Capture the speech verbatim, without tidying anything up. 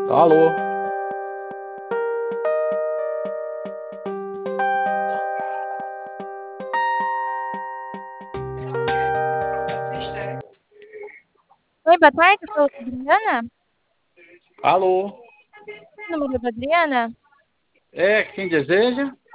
Alô? Oi, boa tarde, eu sou a Adriana. Alô? Número da Adriana? É, quem deseja?